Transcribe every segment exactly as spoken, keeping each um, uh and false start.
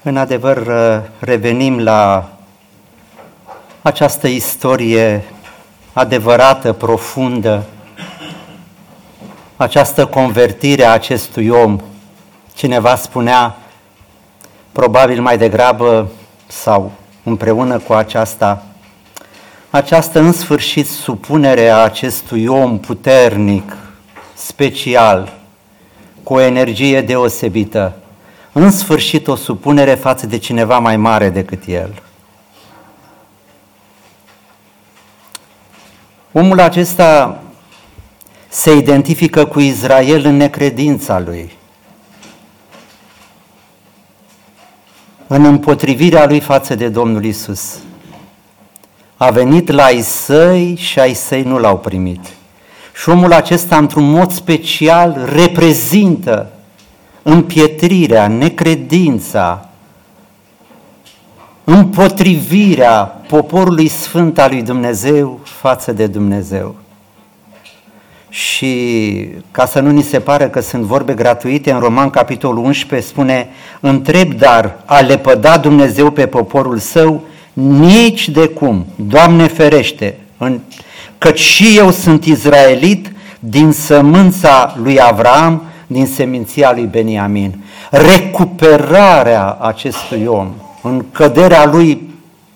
În adevăr, revenim la această istorie adevărată, profundă, această convertire a acestui om. Cineva spunea, probabil mai degrabă sau împreună cu aceasta, această în sfârșit supunere a acestui om puternic, special, cu o energie deosebită, în sfârșit o supunere față de cineva mai mare decât el. Omul acesta se identifică cu Israel în necredința lui, în împotrivirea lui față de Domnul Iisus. A venit la ai săi și ai săi nu l-au primit. Și omul acesta, într-un mod special, reprezintă împietrirea, necredința, împotrivirea poporului sfânt al lui Dumnezeu față de Dumnezeu. Și ca să nu ni se pare că sunt vorbe gratuite, în Roman capitolul unsprezece spune: întreb dar, a lepăda Dumnezeu pe poporul său? Nici de cum, Doamne ferește, căci și eu sunt izraelit din sămânța lui Avram, din seminția lui Beniamin. Recuperarea acestui om în căderea lui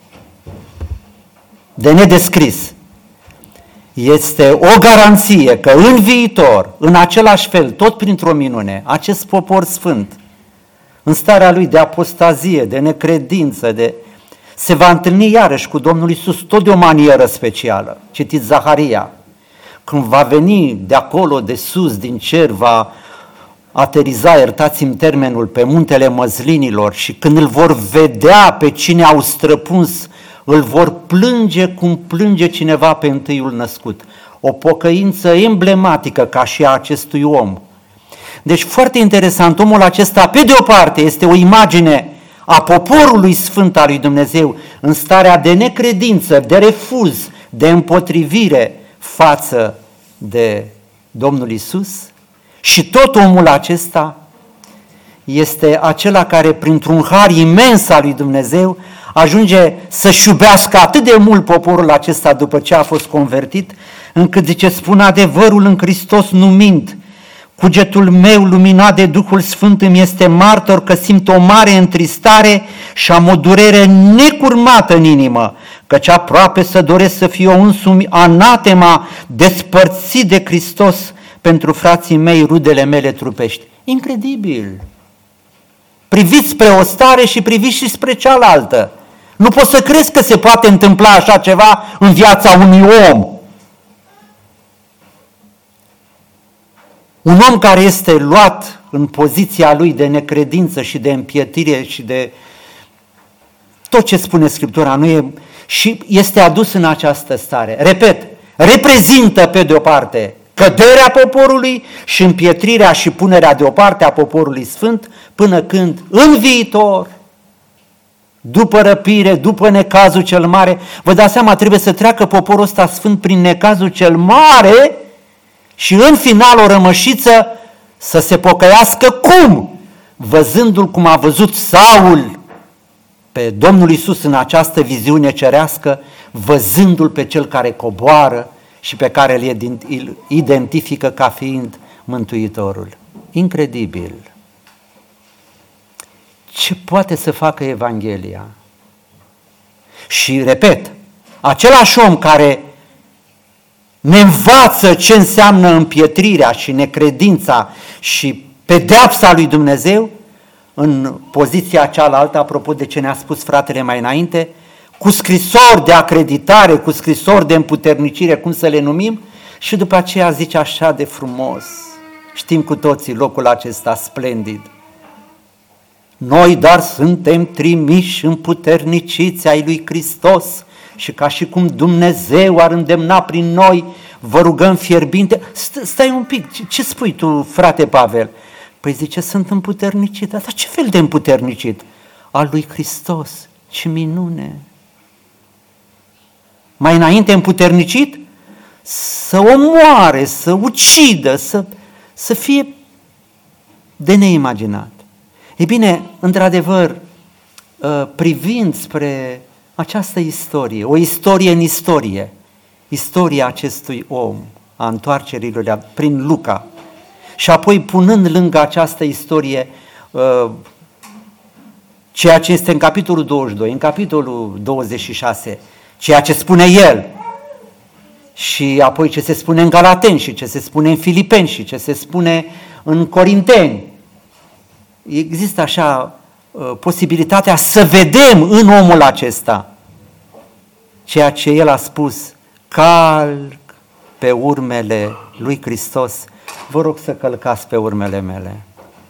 de nedescris este o garanție că în viitor, în același fel, tot printr-o minune, acest popor sfânt, în starea lui de apostazie, de necredință, de... se va întâlni iarăși cu Domnul Iisus, tot de o manieră specială. Citiți Zaharia, când va veni de acolo, de sus, din cer, va ateriza, iertați-mi termenul, pe muntele măslinilor, și când îl vor vedea pe cine au străpuns, îl vor plânge cum plânge cineva pe întâiul născut. O pocăință emblematică ca și a acestui om. Deci foarte interesant, omul acesta, pe de o parte, este o imagine a poporului sfânt al lui Dumnezeu în starea de necredință, de refuz, de împotrivire față de Domnul Iisus, și tot omul acesta este acela care, printr-un har imens al lui Dumnezeu, ajunge să-și iubească atât de mult poporul acesta după ce a fost convertit, încât zice: spun adevărul în Hristos nu mint. Cugetul meu, luminat de Duhul Sfânt, îmi este martor că simt o mare întristare și am o durere necurmată în inimă, căci aproape să doresc să fiu eu însumi anatema, despărțit de Hristos pentru frații mei, rudele mele trupești. Incredibil! Priviți spre o stare și priviți și spre cealaltă. Nu poți să crezi că se poate întâmpla așa ceva în viața unui om. Un om care este luat în poziția lui de necredință și de împietrire și de tot ce spune Scriptura, nu e, și este adus în această stare. Repet, reprezintă pe de o parte căderea poporului și împietrirea și punerea deoparte a poporului sfânt, până când în viitor, după răpire, după necazul cel mare, vă dați seama, trebuie să treacă poporul ăsta sfânt prin necazul cel mare și în final o rămășiță să se pocăiască. Cum? Văzându-l cum a văzut Saul pe Domnul Iisus în această viziune cerească, văzându-l pe cel care coboară și pe care îl identifică ca fiind Mântuitorul. Incredibil! Ce poate să facă Evanghelia? Și, repet, același om care ne învață ce înseamnă împietrirea și necredința și pedeapsa lui Dumnezeu, în poziția cealaltă, apropo de ce ne-a spus fratele mai înainte, cu scrisori de acreditare, cu scrisori de împuternicire, cum să le numim, și după aceea zice așa de frumos, știm cu toții locul acesta splendid: noi dar suntem trimiși împuterniciți ai lui Hristos și ca și cum Dumnezeu ar îndemna prin noi, vă rugăm fierbinte. Stai un pic, ce spui tu, frate Pavel? Păi zice, sunt împuternicit. Dar ce fel de împuternicit? Al lui Hristos. Ce minune! Mai înainte împuternicit? Să omoare, să ucidă, să, să fie de neimaginat. Ei bine, într-adevăr, privind spre această istorie, o istorie în istorie, istoria acestui om, a întoarcerilor prin Luca, și apoi punând lângă această istorie ceea ce este în capitolul douăzeci și doi, în capitolul douăzeci și șase, ceea ce spune el, și apoi ce se spune în Galateni și ce se spune în Filipeni și ce se spune în Corinteni. Există așa uh, posibilitatea să vedem în omul acesta ceea ce el a spus: calc pe urmele lui Hristos, vă rog să călcați pe urmele mele.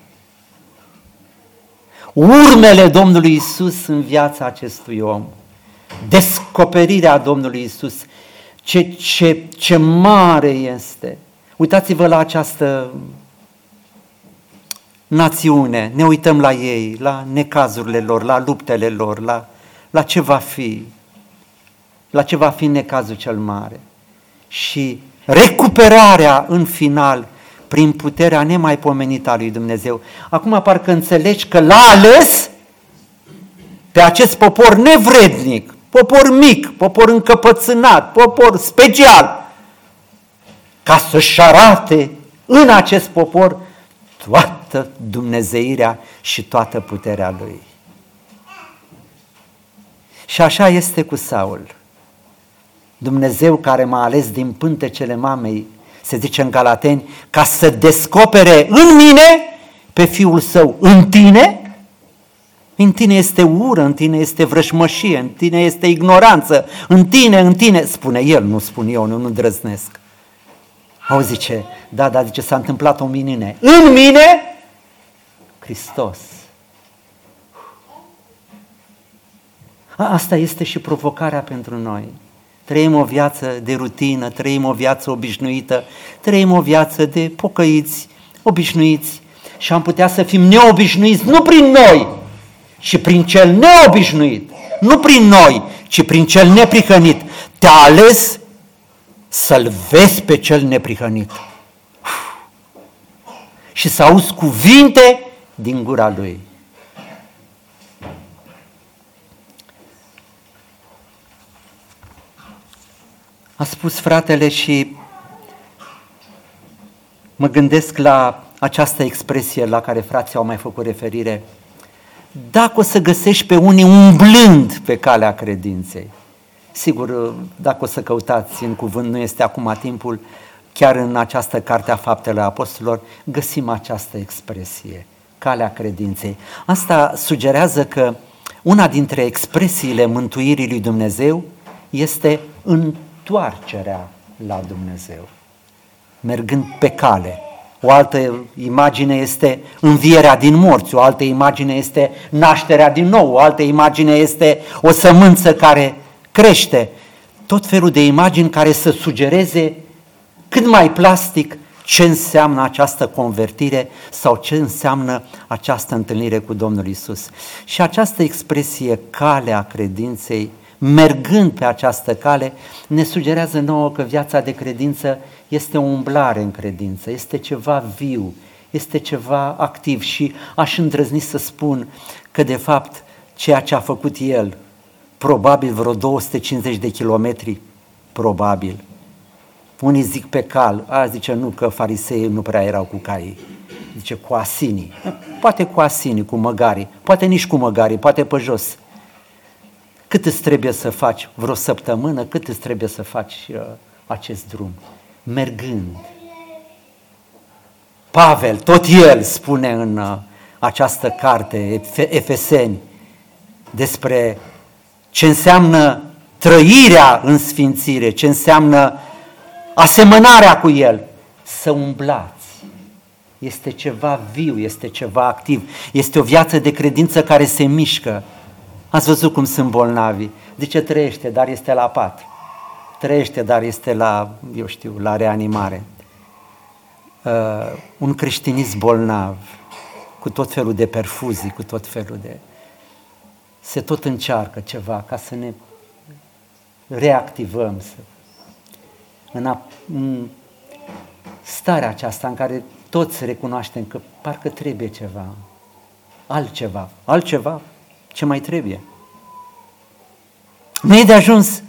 Urmele Domnului Iisus în viața acestui om, descoperirea Domnului Iisus, ce, ce, ce mare este. Uitați-vă la această națiune, ne uităm la ei, la necazurile lor, la luptele lor, la, la ce va fi, la ce va fi necazul cel mare. Și recuperarea în final prin puterea nemaipomenită a lui Dumnezeu. Acum parcă înțelegi că l-a ales pe acest popor nevrednic, popor mic, popor încăpățânat, popor special, ca să-și arate în acest popor toată dumnezeirea și toată puterea lui. Și așa este cu Saul. Dumnezeu care m-a ales din pântecele mamei, se zice în Galateni, ca să descopere în mine pe Fiul Său. În tine? În tine este ură, în tine este vrășmășie, în tine este ignoranță, în tine, în tine, spune el, nu spun eu, nu, nu drăznesc. Au zice, da, da, zice, s-a întâmplat o minune. În mine, Hristos. Asta este și provocarea pentru noi. Trăim o viață de rutină, trăim o viață obișnuită, trăim o viață de pocăiți, obișnuiți, și am putea să fim neobișnuiți, nu prin noi, ci prin cel neobișnuit, nu prin noi, ci prin cel neprihănit. Te-a ales să-l vezi pe cel neprihănit și să auzi cuvinte din gura lui. A spus fratele și mă gândesc la această expresie la care frații au mai făcut referire. Dacă o să găsești pe unii umblând pe calea credinței, sigur, dacă o să căutați în cuvânt, nu este acum timpul, chiar în această carte a Faptelor Apostolilor, găsim această expresie, calea credinței. Asta sugerează că una dintre expresiile mântuirii lui Dumnezeu este întoarcerea la Dumnezeu, mergând pe cale. O altă imagine este învierea din morți, o altă imagine este nașterea din nou, o altă imagine este o sămânță care crește. Tot felul de imagini care să sugereze cât mai plastic ce înseamnă această convertire sau ce înseamnă această întâlnire cu Domnul Iisus. Și această expresie, calea credinței, mergând pe această cale, ne sugerează nouă că viața de credință este o umblare în credință, este ceva viu, este ceva activ și aș îndrăzni să spun că de fapt ceea ce a făcut el, probabil vreo două sute cincizeci de kilometri, probabil. Unii zic pe cal, a zice nu, că fariseii nu prea erau cu caii, zice cu asinii, poate cu asinii, cu măgarii, poate nici cu măgarii, poate pe jos. Cât îți trebuie să faci? Vreo săptămână? Cât îți trebuie să faci uh, acest drum? Mergând. Pavel, tot el spune în uh, această carte, Efeseni, despre ce înseamnă trăirea în sfințire, ce înseamnă asemănarea cu el. Să umblați. Este ceva viu, este ceva activ, este o viață de credință care se mișcă. Ați văzut cum sunt bolnavi? Zice, trăiește, dar este la pat. Trăiește, dar este la, eu știu, la reanimare. Uh, un creștinism bolnav, cu tot felul de perfuzii, cu tot felul de... Se tot încearcă ceva ca să ne reactivăm. Să... În, a, în starea aceasta în care toți recunoaștem că parcă trebuie ceva, altceva, altceva, Ce mai trebuie? Nu e de ajuns.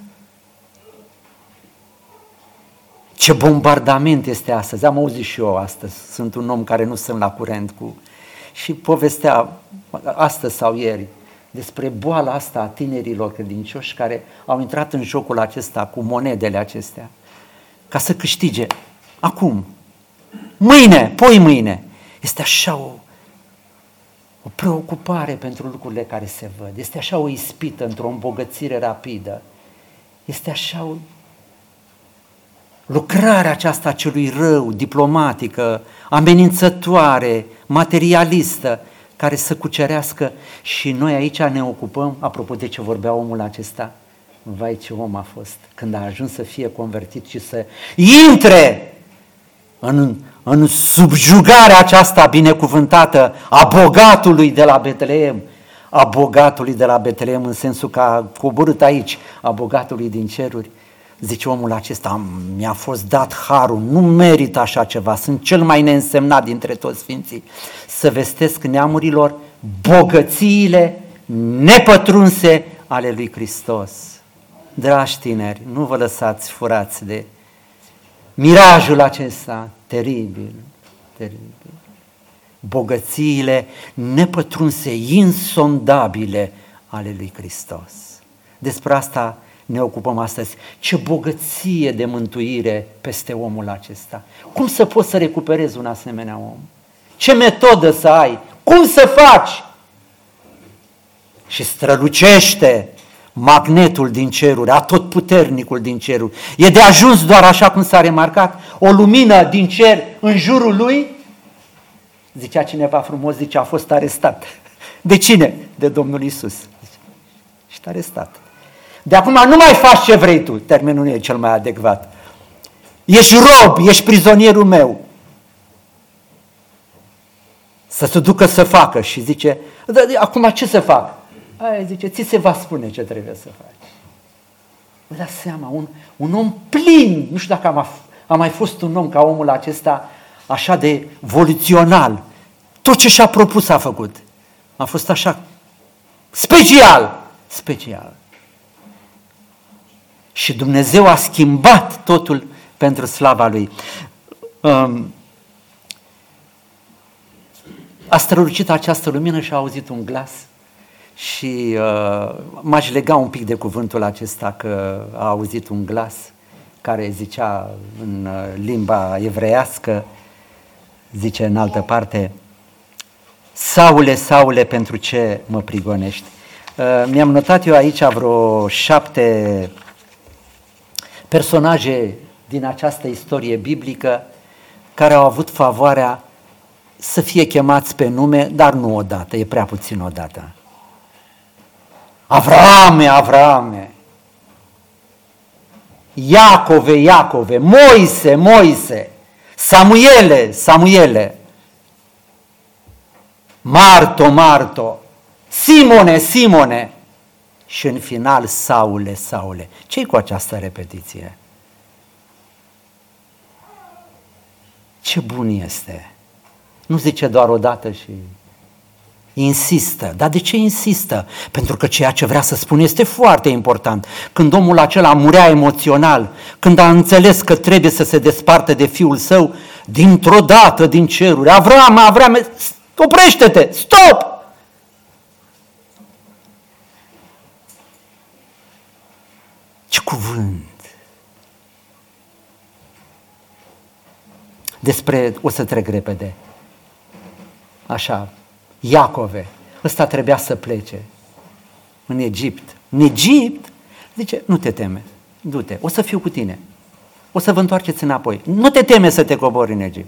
Ce bombardament este astăzi. Am auzit și eu astăzi. Sunt un om care nu sunt la curent cu... Și povestea astăzi sau ieri despre boala asta a tinerilor credincioși care au intrat în jocul acesta cu monedele acestea ca să câștige. Acum, mâine, poi mâine. Este așa o, o preocupare pentru lucrurile care se văd. Este așa o ispită într-o îmbogățire rapidă. Este așa o lucrare aceasta a celui rău, diplomatică, amenințătoare, materialistă, care să cucerească și noi aici ne ocupăm, apropo de ce vorbea omul acesta, vai ce om a fost, când a ajuns să fie convertit și să intre în, în subjugarea aceasta binecuvântată a bogatului de la Betleem, a bogatului de la Betleem în sensul că a coborât aici, a bogatului din ceruri. Zice omul acesta, mi-a fost dat harul, nu merit așa ceva, sunt cel mai neînsemnat dintre toți sfinții, să vestesc neamurilor bogățiile nepătrunse ale lui Hristos. Dragi tineri, nu vă lăsați furați de mirajul acesta teribil, teribil. Bogățiile nepătrunse, insondabile ale lui Hristos. Despre asta ne ocupăm astăzi. Ce bogăție de mântuire peste omul acesta. Cum să poți să recuperezi un asemenea om? Ce metodă să ai? Cum să faci? Și strălucește magnetul din ceruri, atotputernicul din ceruri. E de ajuns doar așa cum s-a remarcat, o lumină din cer în jurul lui? Zicea cineva frumos, zice, a fost arestat. De cine? De Domnul Iisus. Și a arestat. De acum nu mai faci ce vrei tu, termenul nu e cel mai adecvat. Ești rob, ești prizonierul meu. Să se ducă să facă și zice, da, acum ce să fac? Aia zice, ți se va spune ce trebuie să faci. Vă dați seama, un, un om plin, nu știu dacă am, am mai fost un om ca omul acesta așa de volițional. Tot ce și-a propus a făcut. A fost așa special, special. Și Dumnezeu a schimbat totul pentru slava Lui. Um, a strălucit această lumină și a auzit un glas și uh, m-aș lega un pic de cuvântul acesta că a auzit un glas care zicea în limba evreiască, zice în altă parte, Saule, Saule, pentru ce mă prigonești? Uh, mi-am notat eu aici vreo șapte personaje din această istorie biblică care au avut favoarea să fie chemați pe nume, dar nu odată, e prea puțin odată. Avrame, Avrame, Iacove, Iacove, Moise, Moise, Samuele, Samuele, Marto, Marto, Simone, Simone și în final Saule, Saule. Ce-i cu această repetiție? Ce bun este! Nu zice doar odată și insistă. Dar de ce insistă? Pentru că ceea ce vrea să spune este foarte important. Când omul acela murea emoțional, când a înțeles că trebuie să se desparte de fiul său, dintr-o dată din ceruri, Avram, Avram, oprește-te, stop! Ce cuvânt! Despre, o să trec repede, așa, Iacove, ăsta trebuia să plece în Egipt. În Egipt? Zice, nu te teme, du-te, o să fiu cu tine, o să vă întoarceți înapoi, nu te teme să te cobori în Egipt.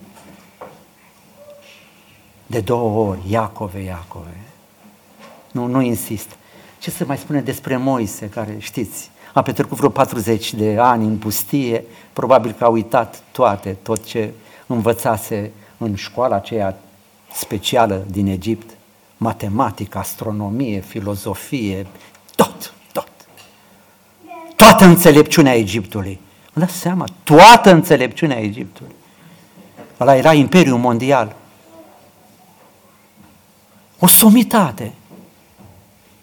De două ori, Iacove, Iacove. Nu, nu insist. Ce să mai spune despre Moise, care știți, a petrecut vreo patruzeci de ani în pustie, probabil că a uitat toate, tot ce învățase în școala aceea specială din Egipt, matematică, astronomie, filozofie, tot, tot. Toată înțelepciunea Egiptului. Vă dați seama, toată înțelepciunea Egiptului. Ăla era Imperiul Mondial. O somitate.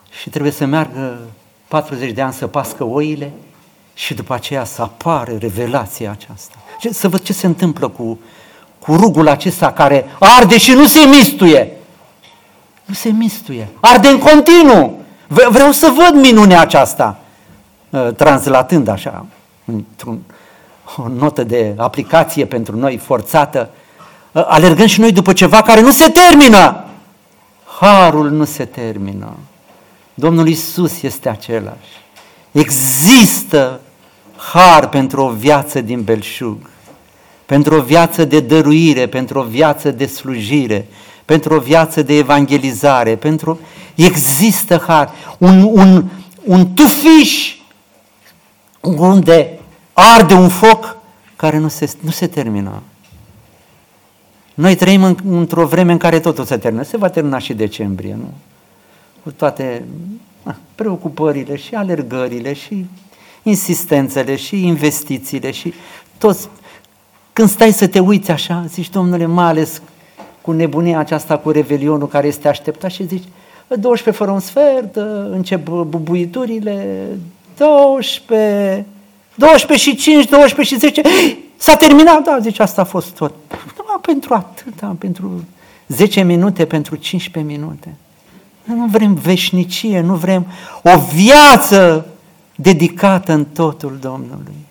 și trebuie să meargă patruzeci de ani să pască oile și după aceea să apară revelația aceasta. Să văd ce se întâmplă cu, cu rugul acesta care arde și nu se mistuie. Nu se mistuie, arde în continuu. Vreau să văd minunea aceasta, translatând așa, într-un, o notă de aplicație pentru noi forțată, alergând și noi după ceva care nu se termină. Harul nu se termină. Domnul Iisus este același. Există har pentru o viață din belșug, pentru o viață de dăruire, pentru o viață de slujire, pentru o viață de evangelizare, pentru... Există har, un, un, un tufiș unde arde un foc care nu se, nu se termină. Noi trăim în, într-o vreme în care totul se termină. Se va termina și decembrie, nu? Cu toate a, preocupările și alergările și insistențele și investițiile și toți. Când stai să te uiți așa, zici, Domnule, mai ales cu nebunia aceasta, cu revelionul care este așteptat și zici, douăsprezece fără un sfert, încep bubuiturile, doisprezece, doisprezece și cinci, doisprezece și zece, s-a terminat, da, zice, asta a fost tot. Numai pentru atâta, pentru zece minute, pentru cincisprezece minute. Nu vrem veșnicie, nu vrem o viață dedicată în totul Domnului.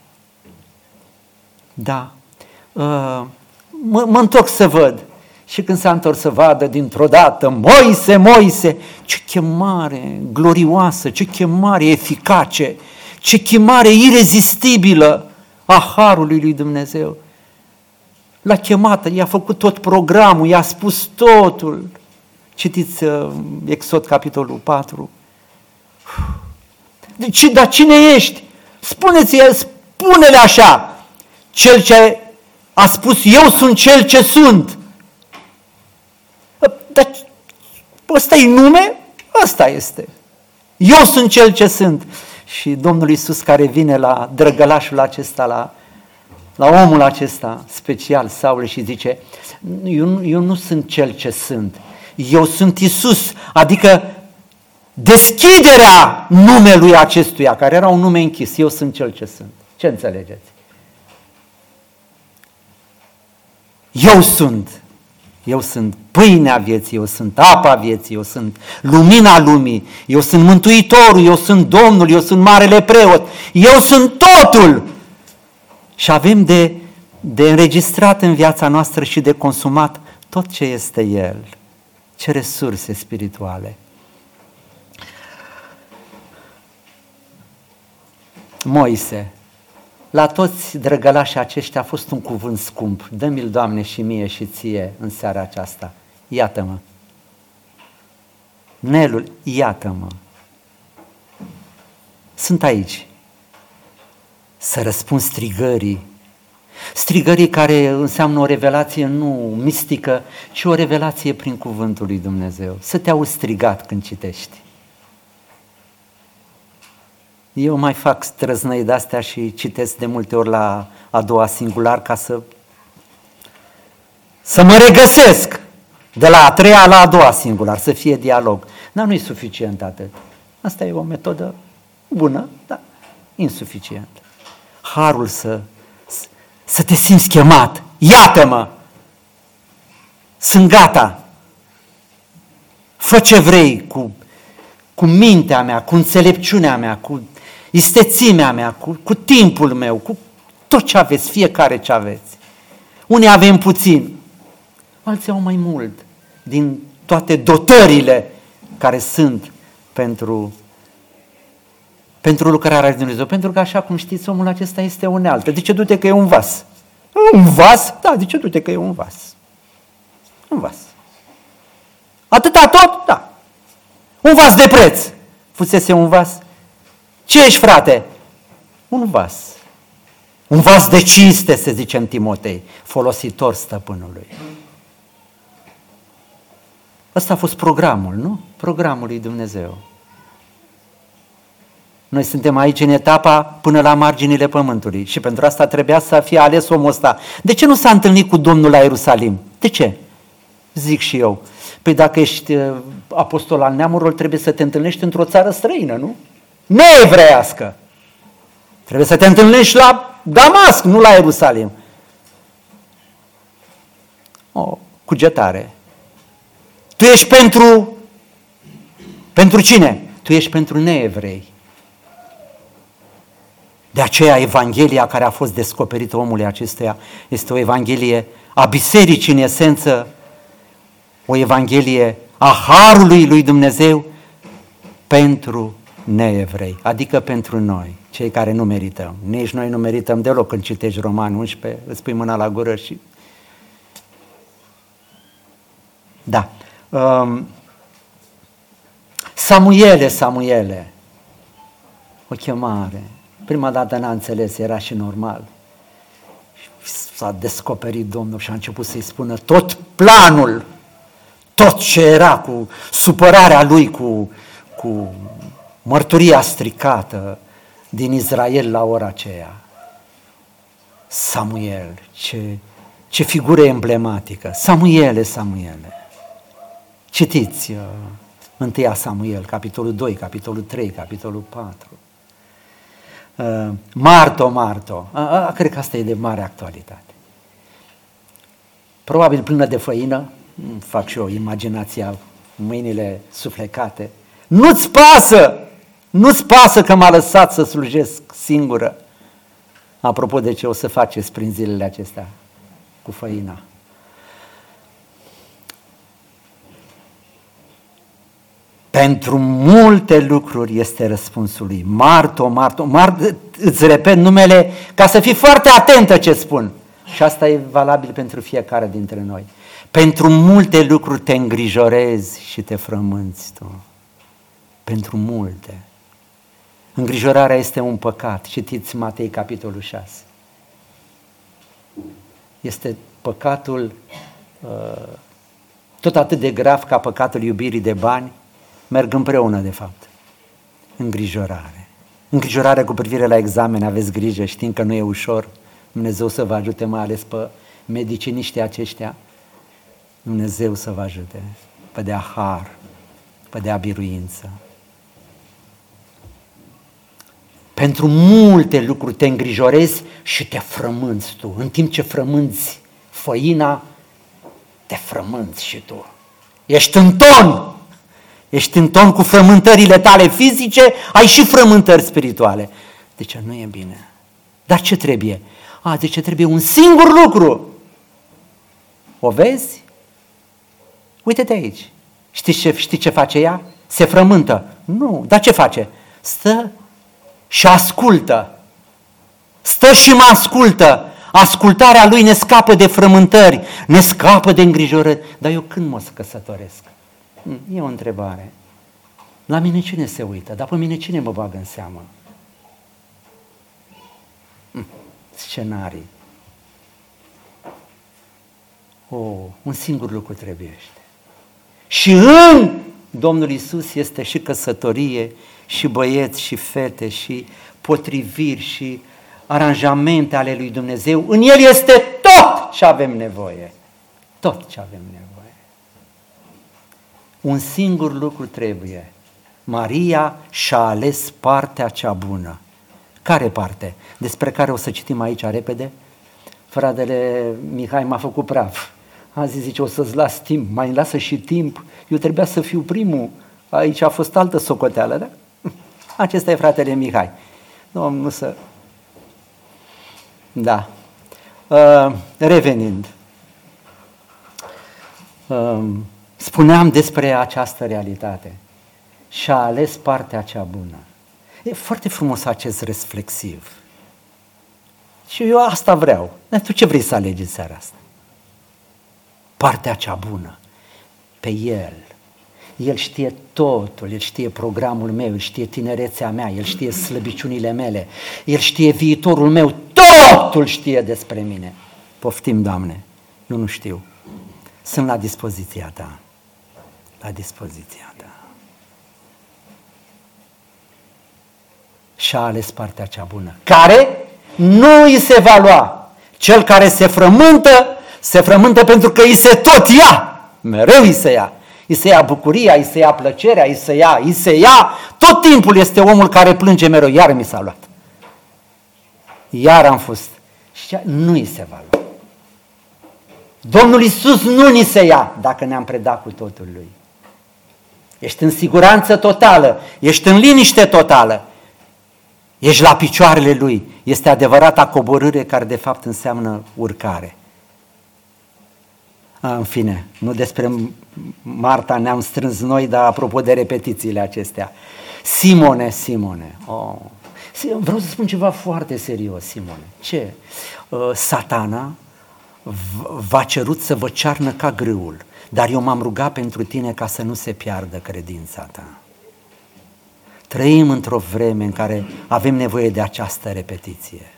Da, mă, mă întorc să văd. Și când s-a întors să vadă dintr-o dată, Moise, Moise, ce chemare glorioasă, ce chemare eficace, ce chemare irezistibilă a harului lui Dumnezeu. L-a chemat, i-a făcut tot programul, i-a spus totul. Citiți uh, Exod, capitolul patru. Deci, dar cine ești? Spune-ți, spune-le așa, cel ce a spus, eu sunt cel ce sunt. Dar ăsta-i nume? Ăsta este. Eu sunt cel ce sunt. Și Domnul Iisus care vine la drăgălașul acesta, la, la omul acesta special, Saul, și zice, eu, eu nu sunt cel ce sunt, eu sunt Iisus, adică deschiderea numelui acestuia, care era un nume închis, eu sunt cel ce sunt. Ce înțelegeți? Eu sunt. Eu sunt pâinea vieții, eu sunt apa vieții, eu sunt lumina lumii, eu sunt Mântuitorul, eu sunt Domnul, eu sunt Marele Preot, eu sunt totul! Și avem de, de înregistrat în viața noastră și de consumat tot ce este El, ce resurse spirituale. Moise, la toți drăgălașii aceștia a fost un cuvânt scump. Dă-mi-l, Doamne, și mie și ție în seara aceasta. Iată-mă. Nelul, iată-mă. Sunt aici. Să răspund strigării. Strigării care înseamnă o revelație nu mistică, ci o revelație prin cuvântul lui Dumnezeu. Să te auzi strigat când citești. Eu mai fac străznăi de-astea și citesc de multe ori la a doua singular ca să, să mă regăsesc de la a treia la a doua singular, să fie dialog. Dar nu e suficient atât. Asta e o metodă bună, dar insuficient. Harul să, să te simți chemat. Iată-mă! Sunt gata! Fă ce vrei cu, cu mintea mea, cu înțelepciunea mea, cu istețimea mea, cu, cu timpul meu, cu tot ce aveți, fiecare ce aveți. Unii avem puțin, alții au mai mult din toate dotările care sunt pentru, pentru lucrarea lui Dumnezeu. Pentru că, așa cum știți, omul acesta este o unealtă. Zice, du-te că e un vas. Un vas? Da, zice, du-te că e un vas. Un vas. Atâta tot? Da. Un vas de preț. Fusese un vas. Ce ești, frate? Un vas. Un vas de cinste, se zice în Timotei, folositor stăpânului. Ăsta a fost programul, nu? Programul lui Dumnezeu. Noi suntem aici în etapa până la marginile pământului și pentru asta trebuia să fie ales omul ăsta. De ce nu s-a întâlnit cu Domnul la Ierusalim? De ce? Zic și eu. Păi dacă ești apostol al neamurilor, trebuie să te întâlnești într-o țară străină, nu? Neevreiască. Trebuie să te întâlnești la Damasc, nu la Ierusalim. O cugetare. Tu ești pentru... Pentru cine? Tu ești pentru neevrei. De aceea Evanghelia care a fost descoperită omului acestuia este o Evanghelie a bisericii în esență, o Evanghelie a harului lui Dumnezeu pentru neevrei, adică pentru noi, cei care nu merităm. Nici noi nu merităm deloc când citești Romani unsprezece, îți pui mâna la gură și... Da. Um, Samuele, Samuele, o chemare. Prima dată n-a înțeles, era și normal. S-a descoperit Domnul și a început să-i spună tot planul, tot ce era cu supărarea lui, cu, cu mărturia stricată din Israel la ora aceea. Samuel, ce, ce figură emblematică. Samuele, Samuele. Citiți uh, întâia Samuel, capitolul doi, capitolul trei, capitolul patru. Uh, Marto, Marto, uh, uh, cred că asta e de mare actualitate. Probabil plină de făină, fac și eu imaginația, mâinile suflecate. Nu-ți pasă, nu-ți pasă că m-a lăsat să slujesc singură. Apropo de ce o să faceți prin zilele acestea cu făina. Pentru multe lucruri este răspunsul lui. Marto, Marto, Marto, îți repet numele ca să fii foarte atentă ce spun. Și asta e valabil pentru fiecare dintre noi. Pentru multe lucruri te îngrijorezi și te frămânți tu. Pentru multe. Îngrijorarea este un păcat. Citiți Matei, capitolul șase. Este păcatul uh, tot atât de grav ca păcatul iubirii de bani, merg împreună de fapt. Îngrijorare. Îngrijorare cu privire la examene, aveți grijă, știm că nu e ușor. Dumnezeu să vă ajute, mai ales pe mediciniștii aceștia. Dumnezeu să vă ajute, pe dea har, pe dea biruință. Pentru multe lucruri te îngrijorezi și te frămânți tu. În timp ce frămânți făina, te frămânți și tu. Ești în ton! Ești în ton cu frământările tale fizice, ai și frământări spirituale. Deci nu e bine. Dar ce trebuie? A, deci trebuie un singur lucru. O vezi? Uite-te aici. Știi ce, știi ce face ea? Se frământă. Nu, dar ce face? Stă și ascultă. Stă și mă ascultă. Ascultarea lui ne scapă de frământări, ne scapă de îngrijorări. Dar eu când mă să căsătoresc? E o întrebare. La mine cine se uită? Dar pe mine cine mă bagă în seamă? Scenarii. Oh, un singur lucru trebuiește. Și în Domnul Iisus este și căsătorie, și băieți, și fete, și potriviri, și aranjamente ale lui Dumnezeu. În El este tot ce avem nevoie. Tot ce avem nevoie. Un singur lucru trebuie. Maria și-a ales partea cea bună. Care parte? Despre care o să citim aici repede? Fratele Mihai m-a făcut praf. Azi zice, o să-ți las timp, mai lasă și timp. Eu trebuia să fiu primul. Aici a fost altă socoteală, da? Acesta e fratele Mihai. Domnul să... Da. Uh, revenind. Uh, spuneam despre această realitate. Și-a ales partea cea bună. E foarte frumos acest reflexiv. Și eu asta vreau. Dar tu ce vrei să alegi în seara asta? Partea cea bună. Pe El. El știe totul, El știe programul meu, El știe tinerețea mea, El știe slăbiciunile mele, El știe viitorul meu, totul știe despre mine. Poftim, Doamne, eu nu știu. Sunt la dispoziția Ta. La dispoziția Ta. Și-a ales partea cea bună, care nu îi se va lua. Cel care se frământă, se frământă pentru că îi se tot ia. Mereu îi se ia. îi se ia bucuria, îi se ia plăcerea, îi se ia, îi se ia. Tot timpul este omul care plânge mereu, iar mi s-a luat. Iar am fost. Și nu îi se va lua. Domnul Iisus nu ni se ia dacă ne-am predat cu totul Lui. Ești în siguranță totală, ești în liniște totală, ești la picioarele Lui. Este adevărata coborâre care de fapt înseamnă urcare. A, în fine, nu despre Marta ne-am strâns noi, dar apropo de repetițiile acestea. Simone, Simone, oh. Vreau să spun ceva foarte serios, Simone. Ce? Uh, Satana v-a cerut să vă cearnă ca grâul, dar eu m-am rugat pentru tine ca să nu se piardă credința ta. Trăim într-o vreme în care avem nevoie de această repetiție.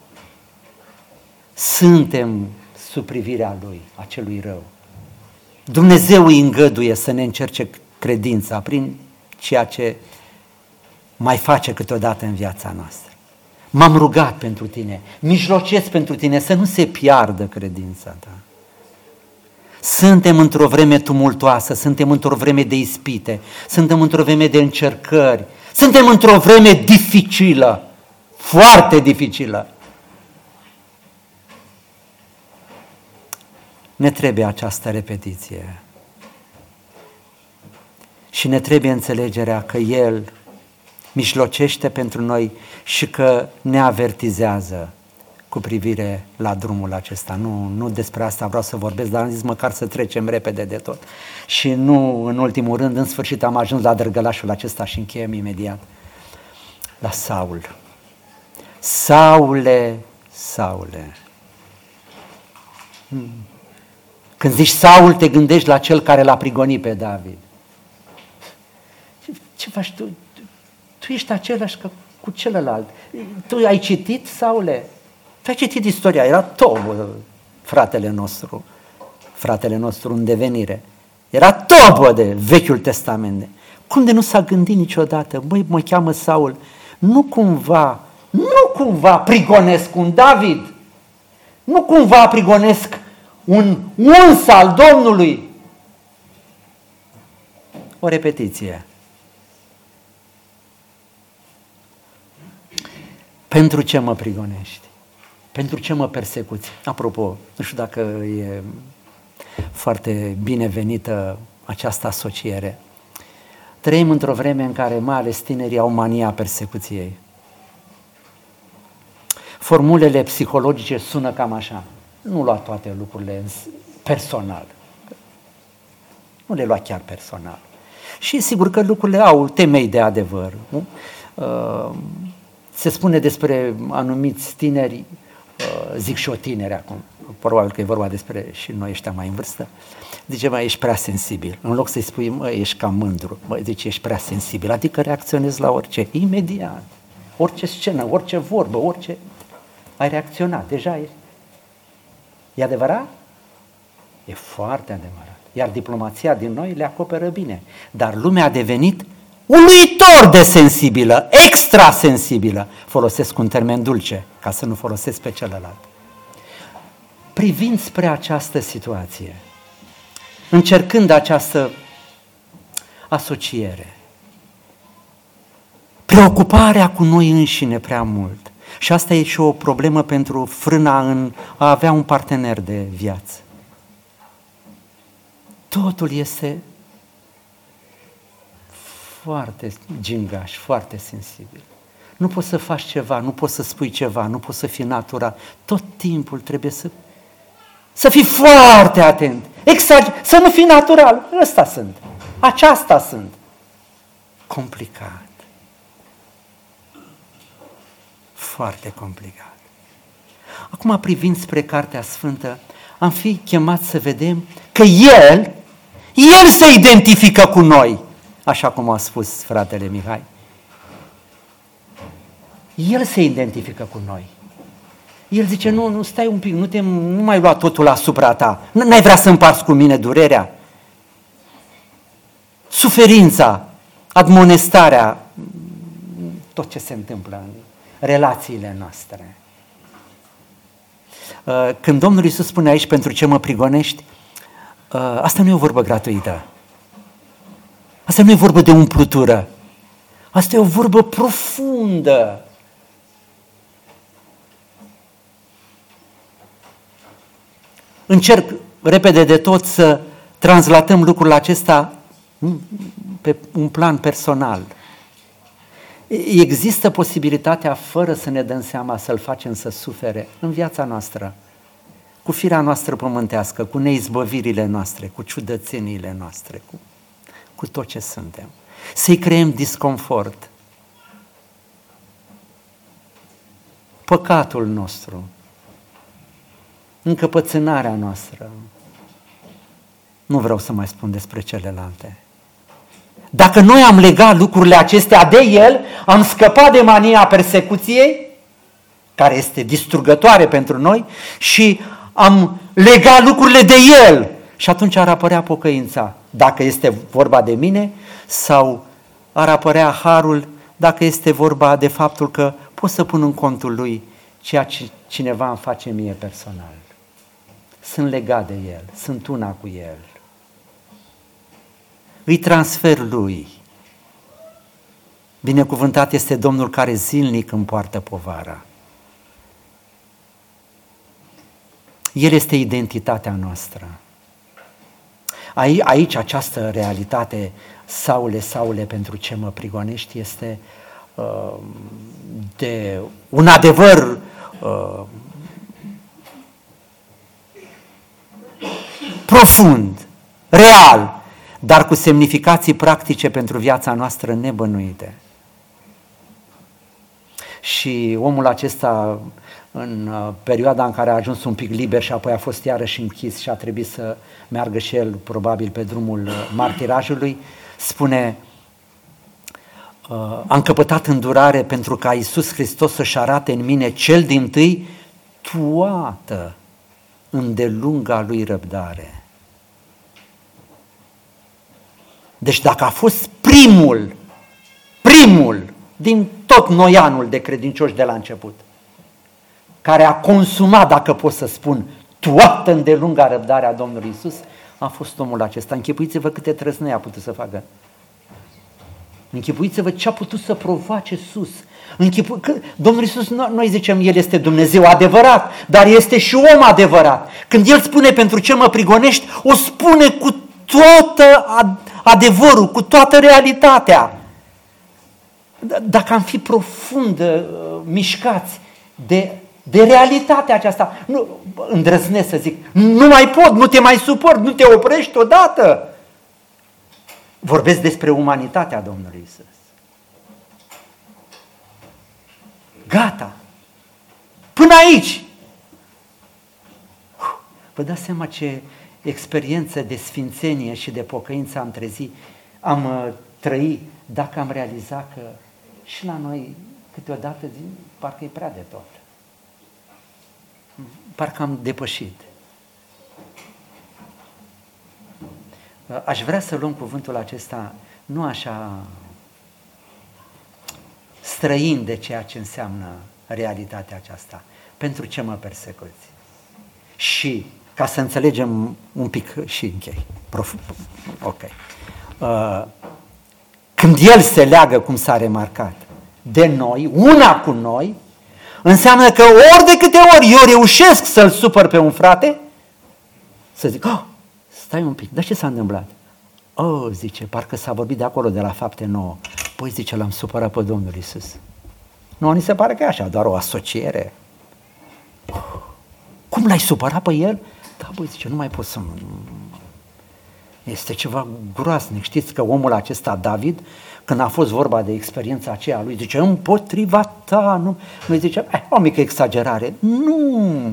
Suntem sub privirea Lui, a celui rău. Dumnezeu îi îngăduie să ne încerce credința prin ceea ce mai face câteodată în viața noastră. M-am rugat pentru tine, mijlocesc pentru tine să nu se piardă credința ta. Suntem într-o vreme tumultoasă, suntem într-o vreme de ispite, suntem într-o vreme de încercări, suntem într-o vreme dificilă, foarte dificilă. Ne trebuie această repetiție și ne trebuie înțelegerea că El mijlocește pentru noi și că ne avertizează cu privire la drumul acesta. Nu, nu despre asta vreau să vorbesc, dar am zis măcar să trecem repede de tot. Și nu, în ultimul rând, în sfârșit am ajuns la drăgălașul acesta și încheiem imediat. La Saul. Saule, Saule. Când zici Saul, te gândești la cel care l-a prigonit pe David. Ce faci tu? Tu ești același ca cu celălalt. Tu ai citit, Saule? Tu ai citit istoria, era Tobă, fratele nostru, fratele nostru în devenire. Era Tobă de Vechiul Testament. Cum de nu s-a gândit niciodată? Băi, mă cheamă Saul, nu cumva, nu cumva prigonesc un David, nu cumva prigonesc un uns al Domnului. O repetiție. Pentru ce mă prigonești? Pentru ce mă persecuți? Apropo, nu știu dacă e foarte binevenită această asociere. Trăim într-o vreme în care mai ales tinerii au mania persecuției. Formulele psihologice sună cam așa. Nu lua toate lucrurile personal. Nu le lua chiar personal. Și sigur că lucrurile au temei de adevăr. Nu? Uh, Se spune despre anumiți tineri, zic și o tinere acum, probabil că e vorba despre și noi ăștia mai în vârstă, zice, mă, ești prea sensibil. În loc să-i spui, mă, ești cam mândru, mă, zice, ești prea sensibil, adică reacționezi la orice, imediat, orice scenă, orice vorbă, orice, ai reacționat, deja e. E adevărat? E foarte adevărat. Iar diplomația din noi le acoperă bine, dar lumea a devenit uluitor de sensibilă, extra sensibilă. Folosesc un termen dulce, ca să nu folosesc pe celălalt. Privind spre această situație, încercând această asociere, preocuparea cu noi înșine prea mult. Și asta e și o problemă pentru frâna în a avea un partener de viață. Totul este foarte gingaș, foarte sensibil. Nu poți să faci ceva, nu poți să spui ceva, nu poți să fii natural. Tot timpul trebuie să, să fii foarte atent. Exager, să nu fii natural. Ăsta sunt. Aceasta sunt. Complicat. Foarte complicat. Acum, privind spre Cartea Sfântă, am fi chemați să vedem că El, El se identifică cu noi. Așa cum a spus fratele Mihai. El se identifică cu noi. El zice, nu, nu, stai un pic, nu, te, nu mai lua totul asupra ta. N-ai vrea să împarți cu mine durerea? Suferința, admonestarea, tot ce se întâmplă în relațiile noastre. Când Domnul Iisus spune aici, pentru ce mă prigonești, asta nu e o vorbă gratuită. Asta nu e vorbă de umplutură. Asta e o vorbă profundă. Încerc repede de tot să translatăm lucrul acesta pe un plan personal. Există posibilitatea, fără să ne dăm seama, să-L facem să sufere în viața noastră, cu firea noastră pământească, cu neizbăvirile noastre, cu ciudățeniile noastre, cu, cu tot ce suntem. Să-i creăm disconfort. Păcatul nostru, încăpățânarea noastră. Nu vreau să mai spun despre celelalte. Dacă noi am legat lucrurile acestea de El, am scăpat de mania persecuției, care este distrugătoare pentru noi, și am legat lucrurile de El. Și atunci ar apărea pocăința, dacă este vorba de mine, sau ar apărea harul, dacă este vorba de faptul că pot să pun în contul Lui ceea ce cineva îmi face mie personal. Sunt legat de El, sunt una cu El. Îi transfer Lui. Binecuvântat este Domnul care zilnic îmi poartă povara. El este identitatea noastră. Aici această realitate, Saule, Saule, pentru ce mă prigonești, este uh, de un adevăr uh, profund, real, dar cu semnificații practice pentru viața noastră nebănuite. Și omul acesta, în perioada în care a ajuns un pic liber și apoi a fost iarăși închis și a trebuit să meargă și el probabil pe drumul martirajului, spune: am căpătat îndurare pentru ca Iisus Hristos să-și arate în mine cel dintâi toată îndelunga Lui răbdare. Deci dacă a fost primul, primul din tot noianul de credincioși de la început, care a consumat, dacă pot să spun, toată îndelunga răbdare a Domnului Iisus, a fost omul acesta. Închipuiți-vă câte trăsnăi a putut să facă. Închipuiți-vă ce a putut să provoace sus. Închipu... Că Domnul Iisus, noi zicem, El este Dumnezeu adevărat, dar este și om adevărat. Când El spune pentru ce mă prigonești, o spune cu toată adevărul, cu toată realitatea. Dacă am fi profund uh, mișcați de, de realitatea aceasta, nu, îndrăznesc să zic, nu mai pot, nu te mai suport, nu te oprești odată. Vorbesc despre umanitatea Domnului Iisus. Gata. Până aici. Vă dați seama ce experiență de sfințenie și de pocăință am trezit, am uh, trăit, dacă am realizat că și la noi câteodată parcă e prea de tot. Parcă am depășit. Aș vrea să luăm cuvântul acesta nu așa străin de ceea ce înseamnă realitatea aceasta. Pentru ce mă persecuți? Și ca să înțelegem un pic și închei. Profund. Ok. Uh, când El se leagă, cum s-a remarcat, de noi, una cu noi, înseamnă că ori de câte ori eu reușesc să-l supăr pe un frate, să zic: oh, stai un pic, dar ce s-a întâmplat? Oh, zice, parcă s-a vorbit de acolo, de la Fapte nouă. Păi, zice, l-am supărat pe Domnul Iisus. Nu, ni se pare că e așa, doar o asociere. Cum l-ai supărat pe El? Da, băi, zice, nu mai pot să... Este ceva groaznic. Știți că omul acesta, David, când a fost vorba de experiența aceea lui, zice: împotriva ta, nu... Noi zicem, eh, o mică exagerare. Nu!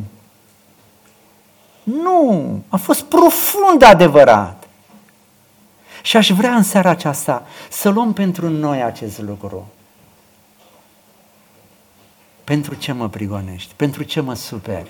Nu! A fost profund adevărat. Și aș vrea în seara aceasta să luăm pentru noi acest lucru. Pentru ce mă prigonești? Pentru ce mă superi?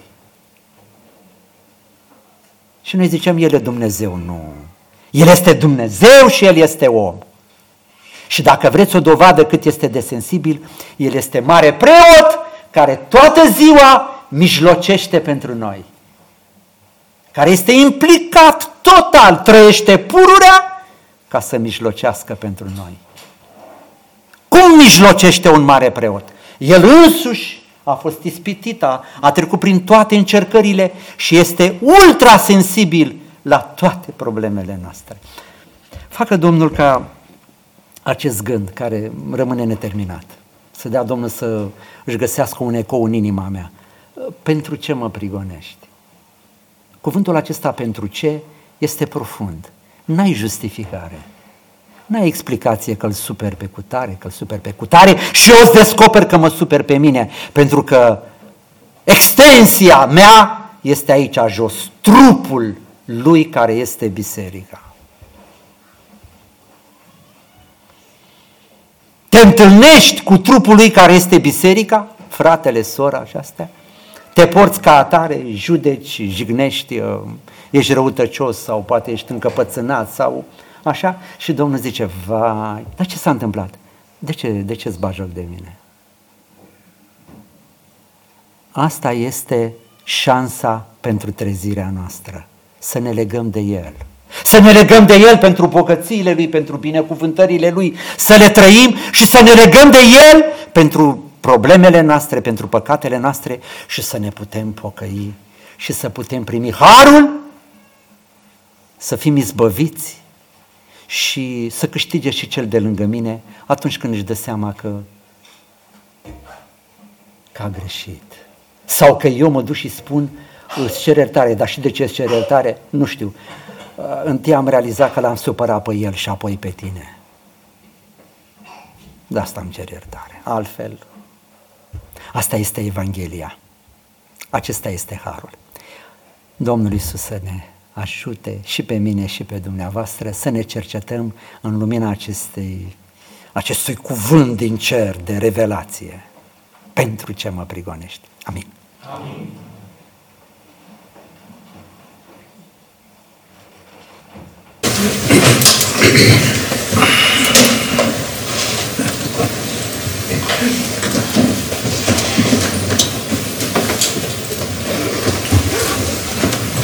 Și noi zicem, El e Dumnezeu. Nu. El este Dumnezeu și El este om. Și dacă vreți o dovadă cât este de sensibil, El este mare preot care toată ziua mijlocește pentru noi. Care este implicat total, trăiește pururea ca să mijlocească pentru noi. Cum mijlocește un mare preot? El însuși a fost ispitit, a, a trecut prin toate încercările și este ultrasensibil la toate problemele noastre. Facă Domnul ca acest gând care rămâne neterminat, să dea Domnul să își găsească un ecou în inima mea. Pentru ce mă prigonești? Cuvântul acesta pentru ce este profund. N-ai justificare. N-ai explicație că îl super pe cutare, că îl super pe cutare și eu îți descoper că mă super pe mine, pentru că extensia mea este aici jos, trupul lui care este biserica. Te întâlnești cu trupul lui care este biserica, fratele, sora și astea, te porți ca atare, judeci, jignești, ești răutăcios sau poate ești încăpățânat sau așa, și Domnul zice, vai, dar ce s-a întâmplat? De ce, de ce-ți bagi joc de mine? Asta este șansa pentru trezirea noastră, să ne legăm de El. Să ne legăm de El pentru bogățiile Lui, pentru binecuvântările Lui, să le trăim și să ne legăm de El pentru problemele noastre, pentru păcatele noastre și să ne putem pocăi și să putem primi harul, să fim izbăviți și să câștige și cel de lângă mine atunci când își dă seama că, că a greșit. Sau că eu mă duc și spun, îți cer iertare, dar și de ce îți cer iertare? Nu știu. Întâi am realizat că l-am supărat pe el și apoi pe tine. De asta îmi cer iertare. Altfel, asta este Evanghelia. Acesta este harul. Domnul Iisus să ne ajute și pe mine și pe dumneavoastră să ne cercetăm în lumina acestei, acestui cuvânt din cer de revelație. Pentru ce mă prigonești? Amin. Amin. Thank you.